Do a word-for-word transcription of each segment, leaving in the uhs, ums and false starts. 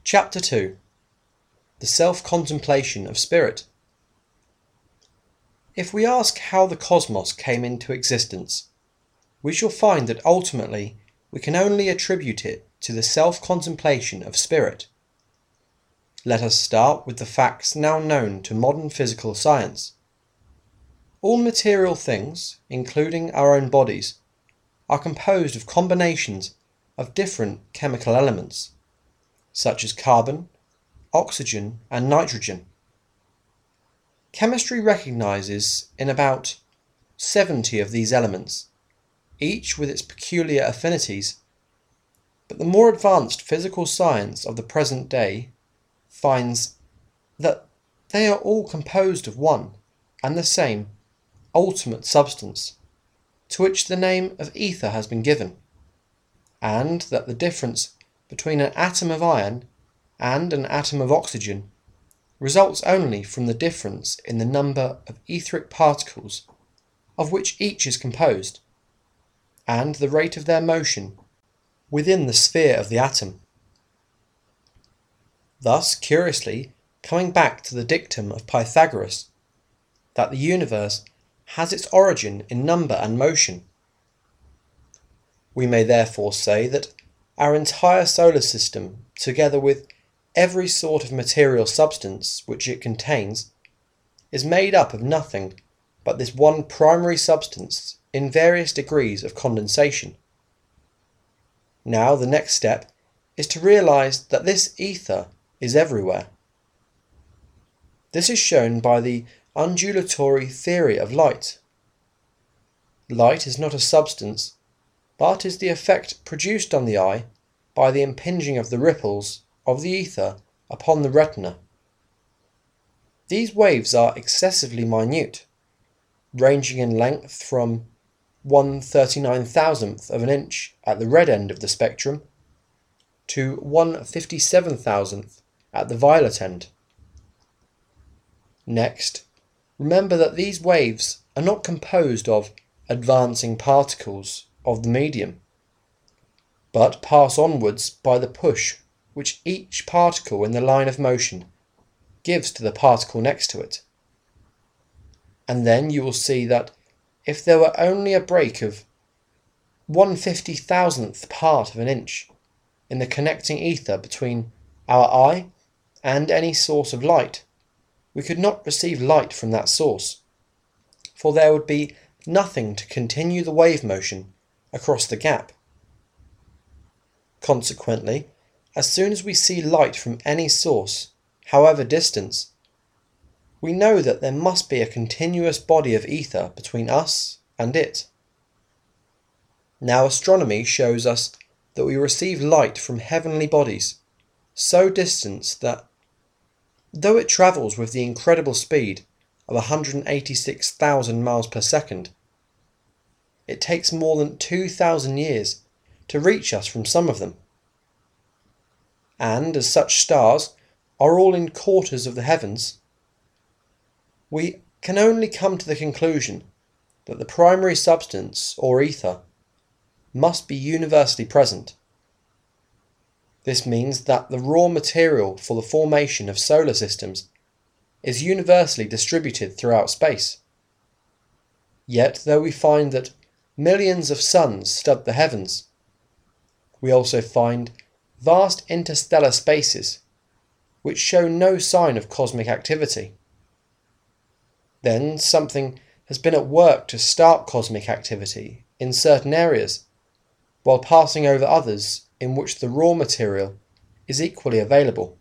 Chapter two. The Self-Contemplation of Spirit. If we ask how the cosmos came into existence, we shall find that ultimately we can only attribute it to the self-contemplation of spirit. Let us start with the facts now known to modern physical science. All material things, including our own bodies, are composed of combinations of different chemical elements, such as carbon, oxygen, and nitrogen. Chemistry recognizes in about seventy of these elements, each with its peculiar affinities, but the more advanced physical science of the present day finds that they are all composed of one and the same ultimate substance, to which the name of ether has been given, and that the difference between an atom of iron and an atom of oxygen results only from the difference in the number of etheric particles of which each is composed, and the rate of their motion within the sphere of the atom. Thus, curiously, coming back to the dictum of Pythagoras, that the universe has its origin in number and motion, we may therefore say that our entire solar system, together with every sort of material substance which it contains, is made up of nothing but this one primary substance in various degrees of condensation. Now the next step is to realize that this ether is everywhere. This is shown by the undulatory theory of light. Light is not a substance, but is the effect produced on the eye by the impinging of the ripples of the ether upon the retina. These waves are excessively minute, ranging in length from one thirty-nine thousandth of an inch at the red end of the spectrum to one fifty-seven thousandth at the violet end. Next, remember that these waves are not composed of advancing particles of the medium, but pass onwards by the push which each particle in the line of motion gives to the particle next to it. And then you will see that if there were only a break of one fifty thousandth part of an inch in the connecting ether between our eye and any source of light, we could not receive light from that source, for there would be nothing to continue the wave motion across the gap. Consequently, as soon as we see light from any source, however distant, we know that there must be a continuous body of ether between us and it. Now astronomy shows us that we receive light from heavenly bodies so distant that, though it travels with the incredible speed of one hundred eighty-six thousand miles per second, it takes more than two thousand years to reach us from some of them. And as such stars are all in quarters of the heavens, we can only come to the conclusion that the primary substance, or ether, must be universally present. This means that the raw material for the formation of solar systems is universally distributed throughout space. Yet, though we find that millions of suns stud the heavens, we also find vast interstellar spaces which show no sign of cosmic activity. Then something has been at work to start cosmic activity in certain areas, while passing over others in which the raw material is equally available.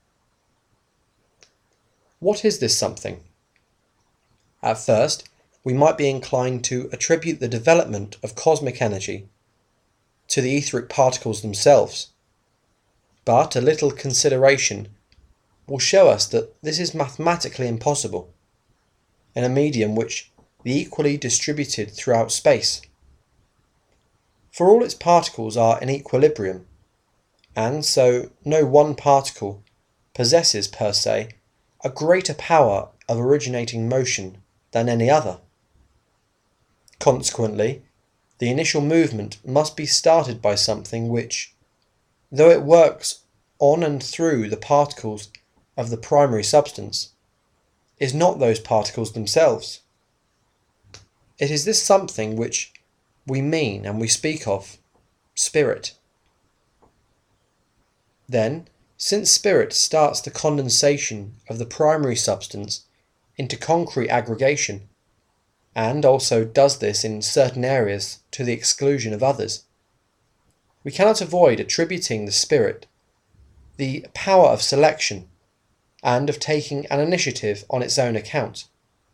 What is this something? At first, we might be inclined to attribute the development of cosmic energy to the etheric particles themselves, but a little consideration will show us that this is mathematically impossible in a medium which be equally distributed throughout space. For all its particles are in equilibrium, and so no one particle possesses per se a greater power of originating motion than any other. Consequently, the initial movement must be started by something which, though it works on and through the particles of the primary substance is not those particles themselves. It is this something which we mean and we speak of, spirit. Then, since spirit starts the condensation of the primary substance into concrete aggregation, and also does this in certain areas to the exclusion of others, we cannot avoid attributing the spirit the power of selection and of taking an initiative on its own account.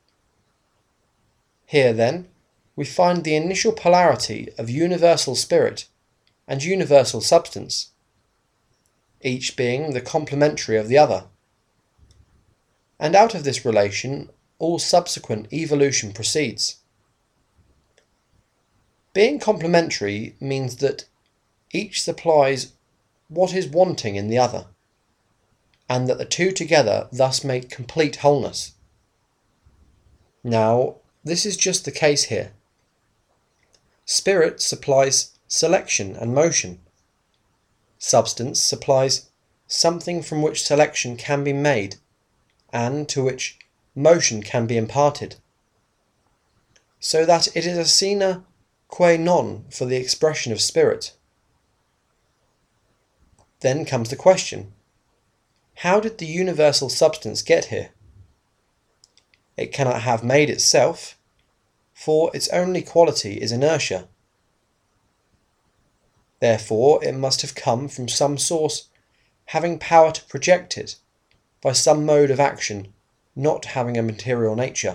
Here, then, we find the initial polarity of universal spirit and universal substance, each being the complementary of the other. And out of this relation all subsequent evolution proceeds. Being complementary means that each supplies what is wanting in the other, and that the two together thus make complete wholeness. Now, this is just the case here. Spirit supplies selection and motion. Substance supplies something from which selection can be made, and to which motion can be imparted, so that it is a sine qua non for the expression of spirit. Then comes the question, how did the universal substance get here? It cannot have made itself, for its only quality is inertia. Therefore it must have come from some source having power to project it by some mode of action not having a material nature.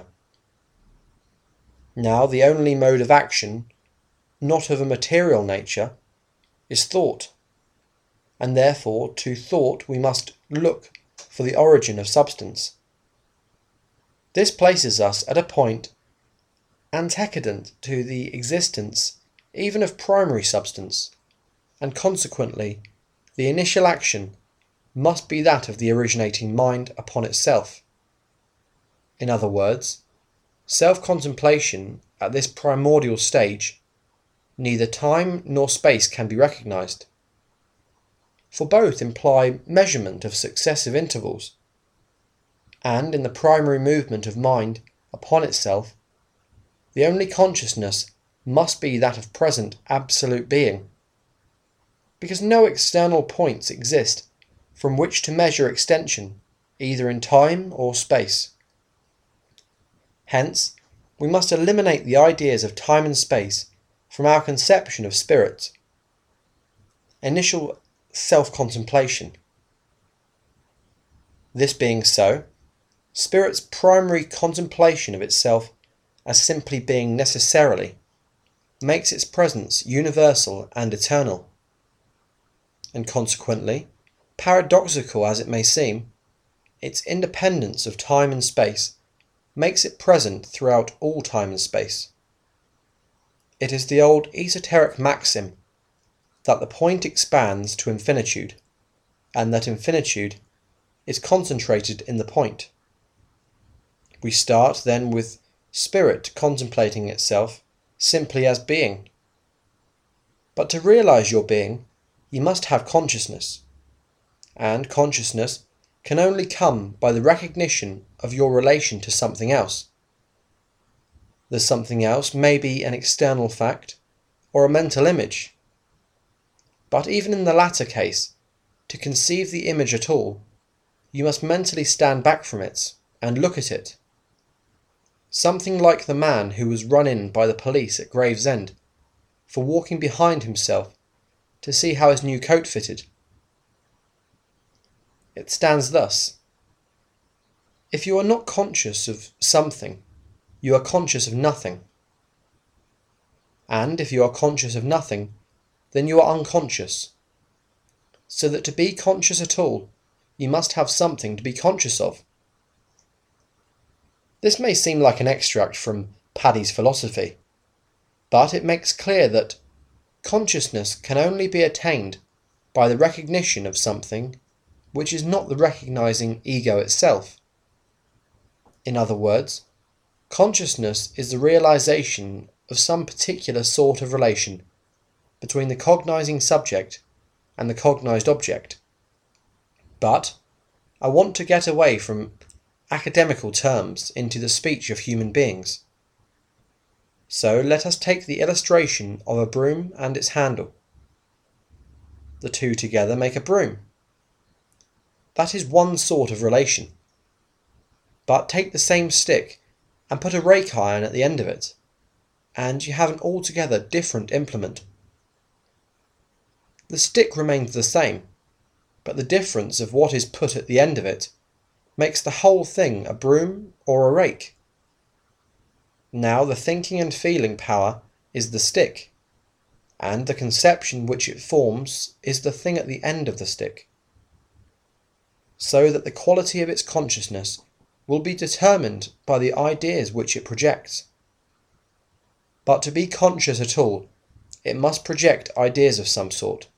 Now the only mode of action not of a material nature is thought, and therefore to thought we must look for the origin of substance. This places us at a point antecedent to the existence even of primary substance, and consequently the initial action must be that of the originating mind upon itself. In other words, self-contemplation at this primordial stage, neither time nor space can be recognized, for both imply measurement of successive intervals, and in the primary movement of mind upon itself, the only consciousness must be that of present absolute being, because no external points exist from which to measure extension, either in time or space. Hence, we must eliminate the ideas of time and space from our conception of spirit. Initial self-contemplation. This being so, spirit's primary contemplation of itself as simply being necessarily makes its presence universal and eternal, and consequently, paradoxical as it may seem, its independence of time and space makes it present throughout all time and space. It is the old esoteric maxim that the point expands to infinitude, and that infinitude is concentrated in the point. We start then with spirit contemplating itself simply as being. But to realize your being, you must have consciousness, and consciousness can only come by the recognition of your relation to something else. The something else may be an external fact or a mental image. But even in the latter case, to conceive the image at all, you must mentally stand back from it and look at it. Something like the man who was run in by the police at Gravesend for walking behind himself to see how his new coat fitted. It stands thus. If you are not conscious of something, you are conscious of nothing. And if you are conscious of nothing, then you are unconscious. So that to be conscious at all, you must have something to be conscious of. This may seem like an extract from Paddy's philosophy, but it makes clear that consciousness can only be attained by the recognition of something which is not the recognizing ego itself. In other words, consciousness is the realization of some particular sort of relation between the cognizing subject and the cognized object, But I want to get away from academical terms into the speech of human beings. So let us take the illustration of a broom and its handle. The two together make a broom. That is one sort of relation. But take the same stick and put a rake iron at the end of it, and you have an altogether different implement. The stick remains the same, but the difference of what is put at the end of it makes the whole thing a broom or a rake. Now the thinking and feeling power is the stick, and the conception which it forms is the thing at the end of the stick, so that the quality of its consciousness will be determined by the ideas which it projects. But to be conscious at all, it must project ideas of some sort.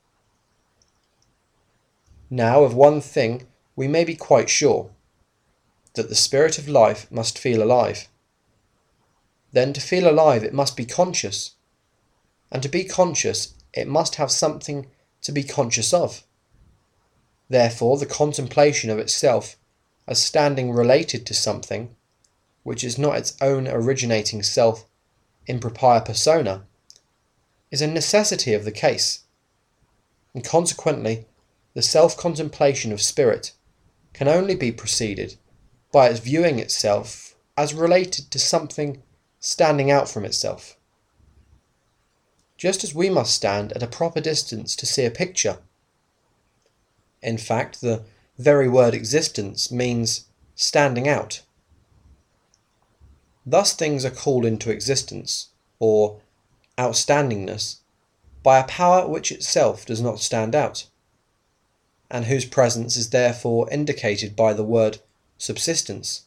Now of one thing we may be quite sure, that the spirit of life must feel alive. Then to feel alive it must be conscious, and to be conscious it must have something to be conscious of. Therefore the contemplation of itself as standing related to something, which is not its own originating self in propria persona, is a necessity of the case, and consequently the self-contemplation of spirit can only be preceded by its viewing itself as related to something standing out from itself. Just as we must stand at a proper distance to see a picture. In fact, the very word existence means standing out. Thus things are called into existence, or outstandingness, by a power which itself does not stand out, and whose presence is therefore indicated by the word subsistence.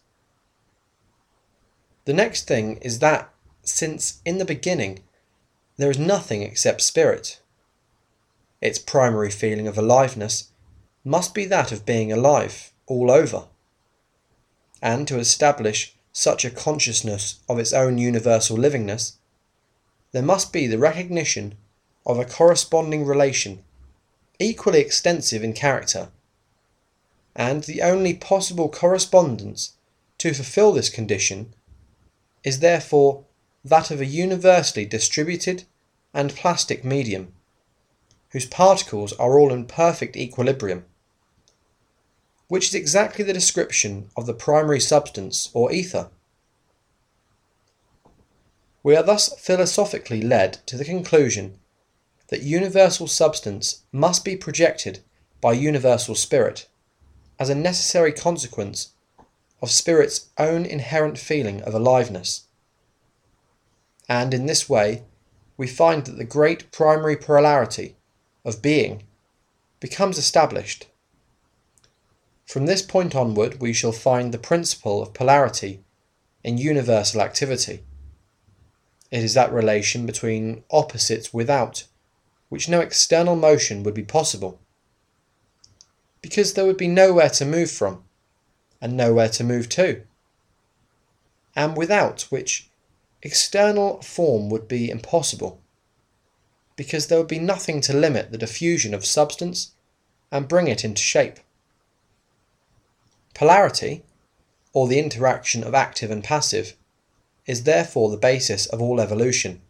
The next thing is that, since in the beginning there is nothing except spirit, its primary feeling of aliveness must be that of being alive all over, and to establish such a consciousness of its own universal livingness, there must be the recognition of a corresponding relation equally extensive in character, and the only possible correspondence to fulfill this condition is therefore that of a universally distributed and plastic medium, whose particles are all in perfect equilibrium, which is exactly the description of the primary substance or ether. We are thus philosophically led to the conclusion that universal substance must be projected by universal spirit as a necessary consequence of spirit's own inherent feeling of aliveness. And in this way we find that the great primary polarity of being becomes established. From this point onward we shall find the principle of polarity in universal activity. It is that relation between opposites without which no external motion would be possible, because there would be nowhere to move from, and nowhere to move to, and without which external form would be impossible, because there would be nothing to limit the diffusion of substance and bring it into shape. Polarity, or the interaction of active and passive, is therefore the basis of all evolution.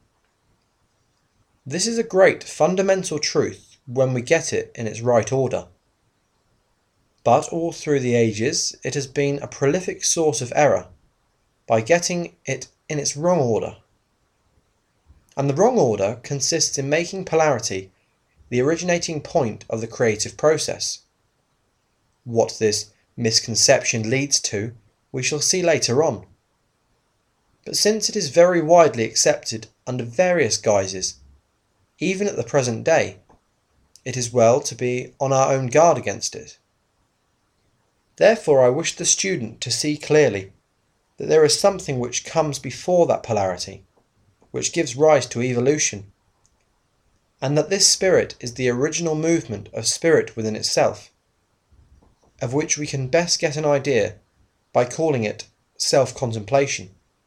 This is a great fundamental truth when we get it in its right order. But all through the ages it has been a prolific source of error by getting it in its wrong order. And the wrong order consists in making polarity the originating point of the creative process. What this misconception leads to we shall see later on. But since it is very widely accepted under various guises, even at the present day, it is well to be on our own guard against it. Therefore I wish the student to see clearly that there is something which comes before that polarity, which gives rise to evolution, and that this spirit is the original movement of spirit within itself, of which we can best get an idea by calling it self-contemplation.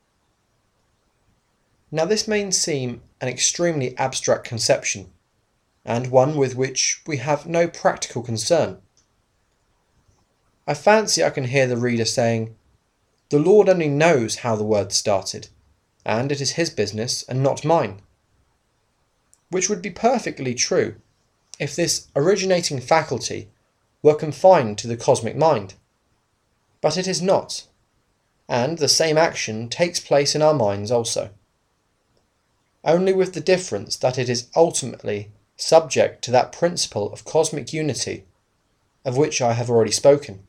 Now this may seem an extremely abstract conception, and one with which we have no practical concern. I fancy I can hear the reader saying, "The Lord only knows how the word started, and it is his business and not mine." Which would be perfectly true if this originating faculty were confined to the cosmic mind. But it is not, and the same action takes place in our minds also, only with the difference that it is ultimately subject to that principle of cosmic unity of which I have already spoken.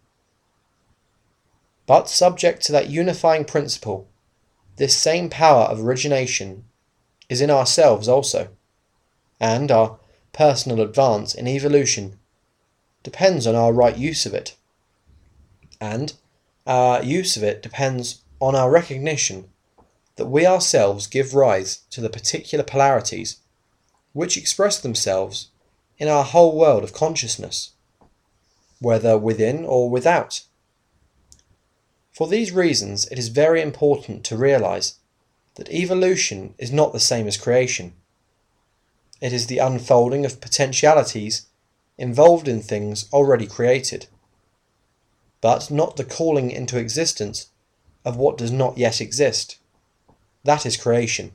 But subject to that unifying principle, this same power of origination is in ourselves also, and our personal advance in evolution depends on our right use of it, and our use of it depends on our recognition that we ourselves give rise to the particular polarities which express themselves in our whole world of consciousness, whether within or without. For these reasons, it is very important to realize that evolution is not the same as creation. It is the unfolding of potentialities involved in things already created, but not the calling into existence of what does not yet exist. That is creation.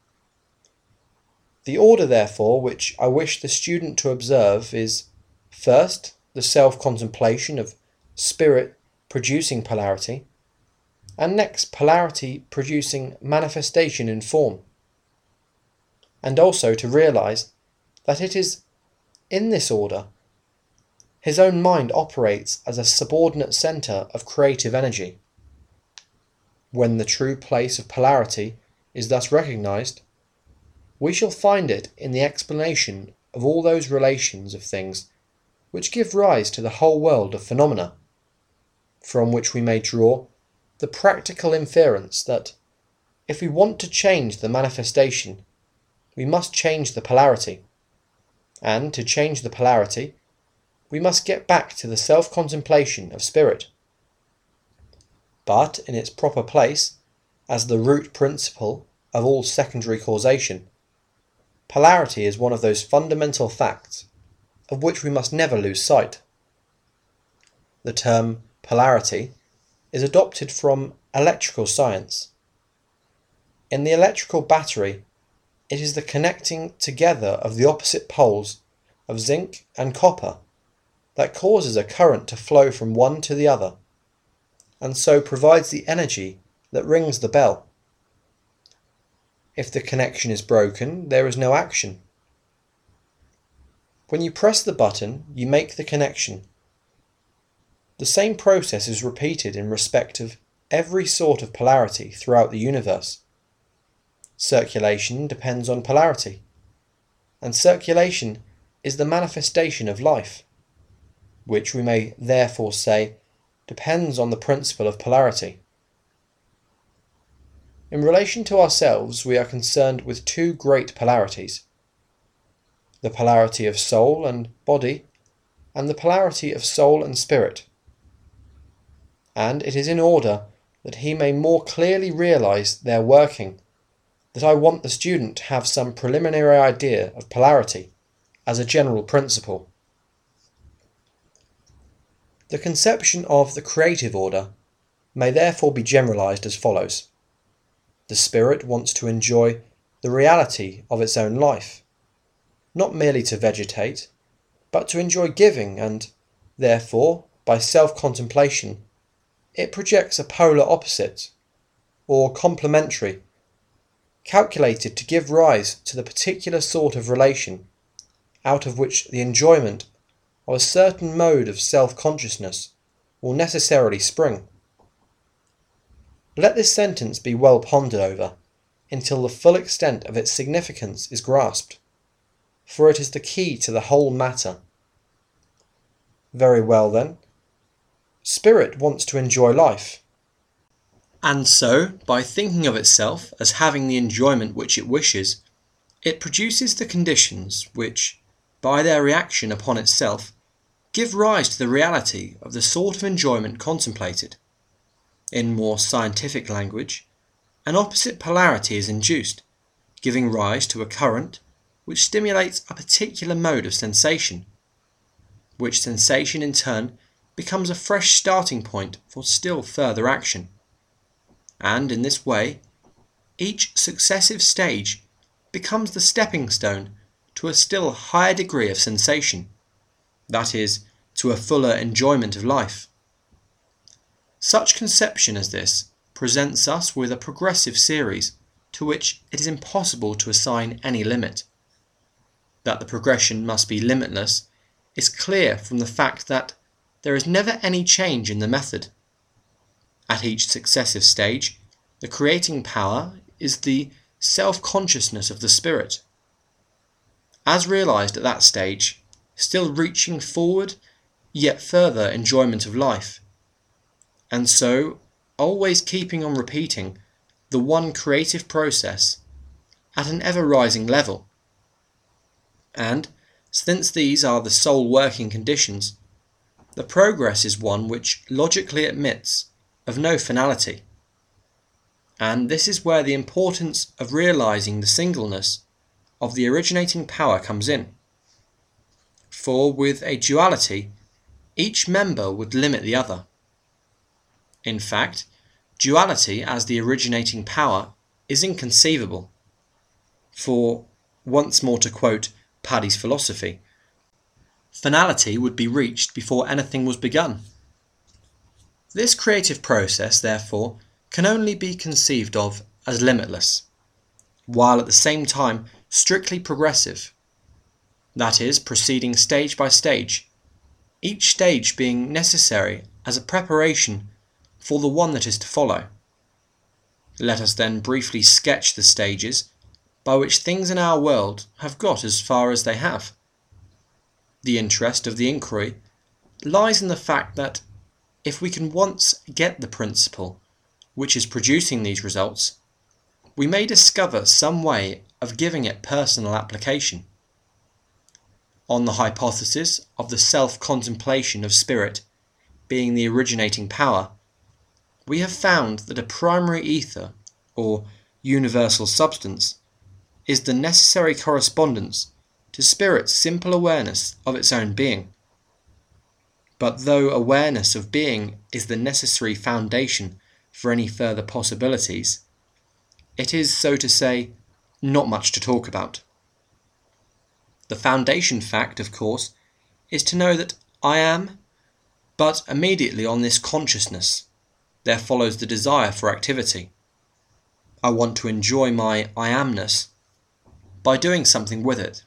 The order, therefore, which I wish the student to observe is, first, the self-contemplation of spirit producing polarity, and next polarity producing manifestation in form, and also to realize that it is in this order his own mind operates as a subordinate center of creative energy. When the true place of polarity is thus recognized, we shall find it in the explanation of all those relations of things which give rise to the whole world of phenomena, from which we may draw the practical inference that if we want to change the manifestation, we must change the polarity, and to change the polarity, we must get back to the self-contemplation of spirit. But in its proper place, as the root principle of all secondary causation, polarity is one of those fundamental facts of which we must never lose sight. The term polarity is adopted from electrical science. In the electrical battery, it is the connecting together of the opposite poles of zinc and copper that causes a current to flow from one to the other, and so provides the energy that rings the bell. If the connection is broken, there is no action. When you press the button, you make the connection. The same process is repeated in respect of every sort of polarity throughout the universe. Circulation depends on polarity, and circulation is the manifestation of life, which we may therefore say depends on the principle of polarity. In relation to ourselves, we are concerned with two great polarities: the polarity of soul and body, and the polarity of soul and spirit. And it is in order that he may more clearly realize their working that I want the student to have some preliminary idea of polarity as a general principle. The conception of the creative order may therefore be generalized as follows. The spirit wants to enjoy the reality of its own life, not merely to vegetate, but to enjoy giving, and, therefore, by self-contemplation, it projects a polar opposite, or complementary, calculated to give rise to the particular sort of relation out of which the enjoyment of a certain mode of self-consciousness will necessarily spring. Let this sentence be well pondered over until the full extent of its significance is grasped, for it is the key to the whole matter. Very well then, spirit wants to enjoy life, and so, by thinking of itself as having the enjoyment which it wishes, it produces the conditions which, by their reaction upon itself, give rise to the reality of the sort of enjoyment contemplated. In more scientific language, an opposite polarity is induced, giving rise to a current which stimulates a particular mode of sensation, which sensation in turn becomes a fresh starting point for still further action. And in this way, each successive stage becomes the stepping stone to a still higher degree of sensation, that is, to a fuller enjoyment of life. Such conception as this presents us with a progressive series to which it is impossible to assign any limit. That the progression must be limitless is clear from the fact that there is never any change in the method. At each successive stage, the creating power is the self-consciousness of the spirit. As realized at that stage, still reaching forward, yet further enjoyment of life, and so always keeping on repeating the one creative process at an ever-rising level. And, since these are the sole working conditions, the progress is one which logically admits of no finality. And this is where the importance of realizing the singleness of the originating power comes in. For with a duality, each member would limit the other. In fact, duality as the originating power is inconceivable. For, once more to quote Paddy's philosophy, finality would be reached before anything was begun. This creative process, therefore, can only be conceived of as limitless, while at the same time strictly progressive, that is, proceeding stage by stage, each stage being necessary as a preparation for the one that is to follow. Let us then briefly sketch the stages by which things in our world have got as far as they have. The interest of the inquiry lies in the fact that if we can once get the principle which is producing these results, we may discover some way of giving it personal application. On the hypothesis of the self-contemplation of spirit being the originating power, we have found that a primary ether, or universal substance, is the necessary correspondence to spirit's simple awareness of its own being. But though awareness of being is the necessary foundation for any further possibilities, it is, so to say, not much to talk about. The foundation fact, of course, is to know that I am, but immediately on this consciousness, there follows the desire for activity. I want to enjoy my I amness by doing something with it.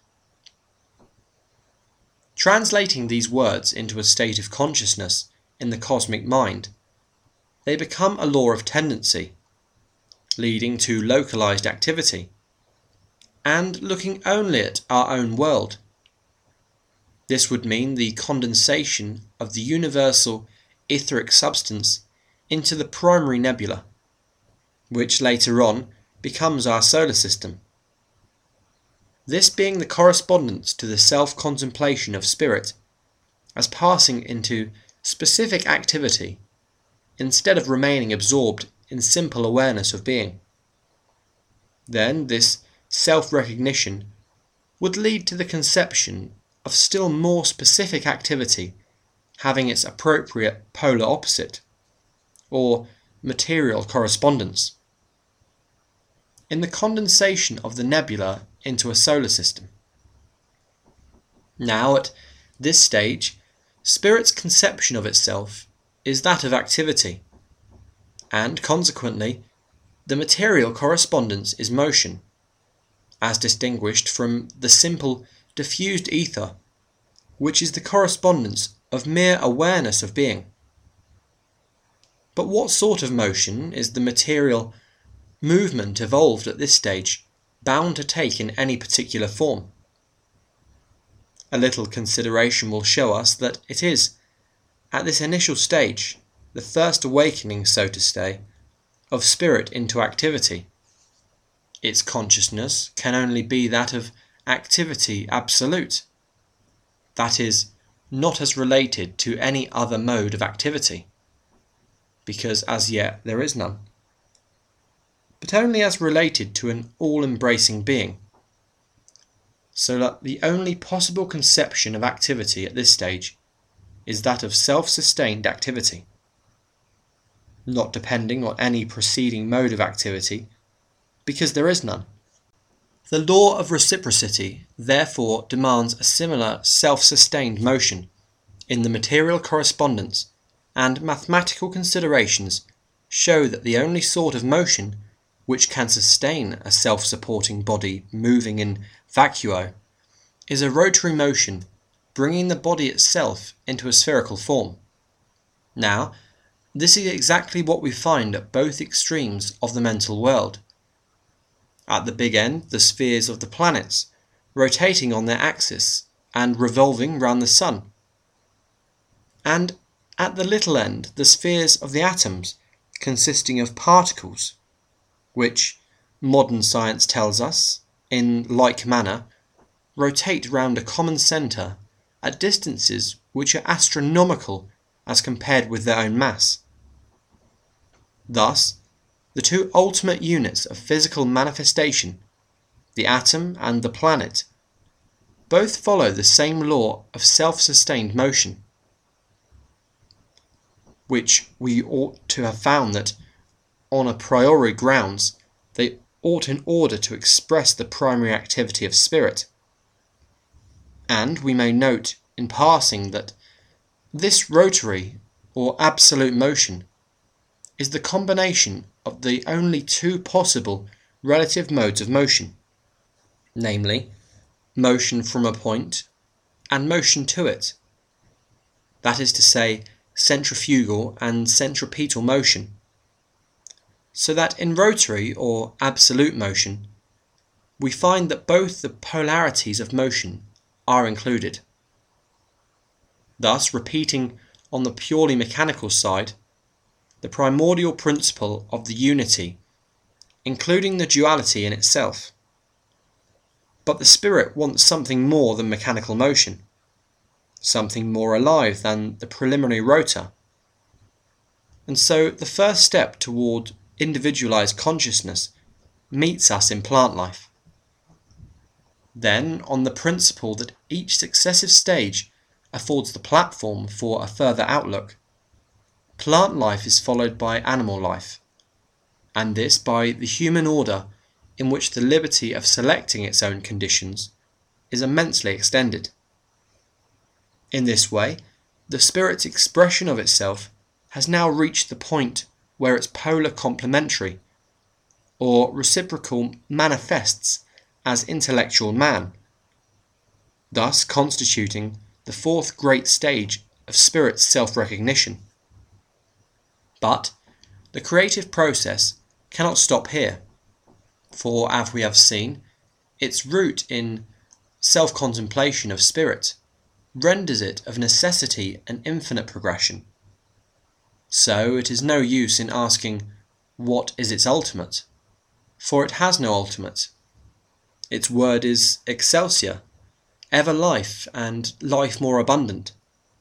Translating these words into a state of consciousness in the cosmic mind, they become a law of tendency, leading to localized activity, and looking only at our own world. This would mean the condensation of the universal etheric substance into the primary nebula, which later on becomes our solar system. This being the correspondence to the self-contemplation of spirit as passing into specific activity instead of remaining absorbed in simple awareness of being. Then this self-recognition would lead to the conception of still more specific activity having its appropriate polar opposite, or material correspondence, in the condensation of the nebula into a solar system. Now, at this stage, spirit's conception of itself is that of activity, and consequently, the material correspondence is motion, as distinguished from the simple diffused ether, which is the correspondence of mere awareness of being. But what sort of motion is the material movement evolved at this stage bound to take in any particular form? A little consideration will show us that it is, at this initial stage, the first awakening, so to say, of spirit into activity. Its consciousness can only be that of activity absolute, that is, not as related to any other mode of activity, because as yet there is none, but only as related to an all-embracing being, so that the only possible conception of activity at this stage is that of self-sustained activity, not depending on any preceding mode of activity, because there is none. The law of reciprocity therefore demands a similar self-sustained motion in the material correspondence, and mathematical considerations show that the only sort of motion which can sustain a self-supporting body moving in vacuo is a rotary motion bringing the body itself into a spherical form. Now, this is exactly what we find at both extremes of the mental world. At the big end, the spheres of the planets, rotating on their axis and revolving round the sun. And at the little end, the spheres of the atoms, consisting of particles, which, modern science tells us, in like manner, rotate round a common centre at distances which are astronomical as compared with their own mass. Thus, the two ultimate units of physical manifestation, the atom and the planet, both follow the same law of self-sustained motion, which we ought to have found that, on a priori grounds, they ought in order to express the primary activity of spirit. And we may note in passing that this rotary or absolute motion is the combination of the only two possible relative modes of motion, namely, motion from a point and motion to it. That is to say, centrifugal and centripetal motion. So that in rotary or absolute motion, we find that both the polarities of motion are included. Thus, repeating on the purely mechanical side, the primordial principle of the unity, including the duality in itself. But the spirit wants something more than mechanical motion, something more alive than the preliminary rotor. And so the first step toward individualized consciousness meets us in plant life. Then, on the principle that each successive stage affords the platform for a further outlook, plant life is followed by animal life, and this by the human order in which the liberty of selecting its own conditions is immensely extended. In this way, the spirit's expression of itself has now reached the point where its polar complementary, or reciprocal, manifests as intellectual man, thus constituting the fourth great stage of spirit's self-recognition. But the creative process cannot stop here, for, as we have seen, its root in self-contemplation of spirit renders it of necessity an infinite progression. So it is no use in asking, what is its ultimate? For it has no ultimate. Its word is excelsior, ever life, and life more abundant.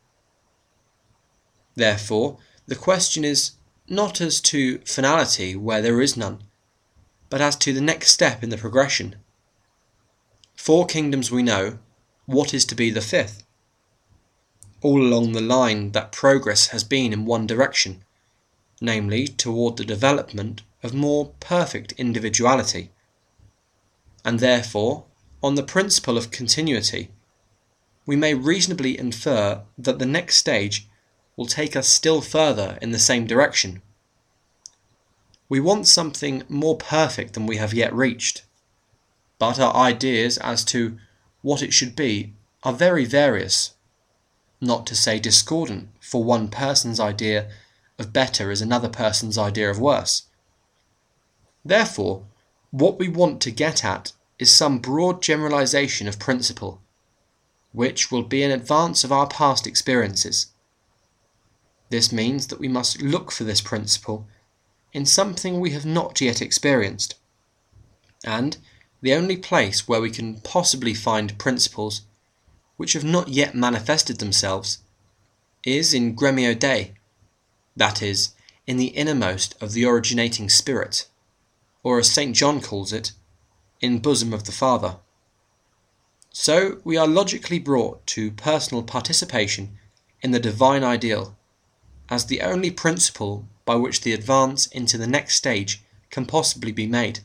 Therefore, the question is not as to finality where there is none, but as to the next step in the progression. Four kingdoms we know, what is to be the fifth? All along the line that progress has been in one direction, namely toward the development of more perfect individuality. And therefore, on the principle of continuity, we may reasonably infer that the next stage will take us still further in the same direction. We want something more perfect than we have yet reached, but our ideas as to what it should be are very various, not to say discordant, for one person's idea of better is another person's idea of worse. Therefore, what we want to get at is some broad generalization of principle, which will be in advance of our past experiences. This means that we must look for this principle in something we have not yet experienced, and the only place where we can possibly find principles which have not yet manifested themselves is in Gremio Dei, that is, in the innermost of the originating spirit, or as Saint John calls it, in bosom of the Father. So we are logically brought to personal participation in the divine ideal as the only principle by which the advance into the next stage can possibly be made.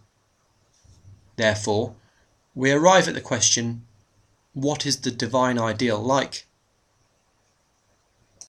Therefore, we arrive at the question, what is the divine ideal like?